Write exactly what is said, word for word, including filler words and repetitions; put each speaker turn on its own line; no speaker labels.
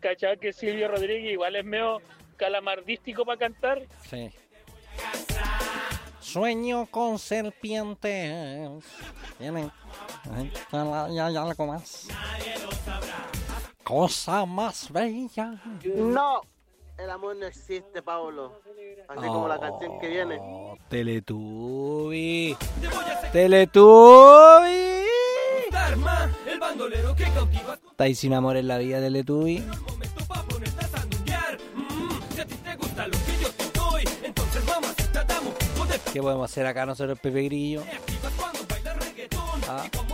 cachado que Silvio Rodríguez igual es medio calamardístico para cantar.
Sí. Sueño con serpientes. Tiene. ¿Hay algo más? Cosa más bella.
No, el amor no existe, Pablo. Así como la canción que viene.
Teletubby. Teletubby. ¿Estáis sin amor en la vida, Teletubby? ¿Qué podemos hacer acá nosotros, Pepe Grillo? ¿Ah?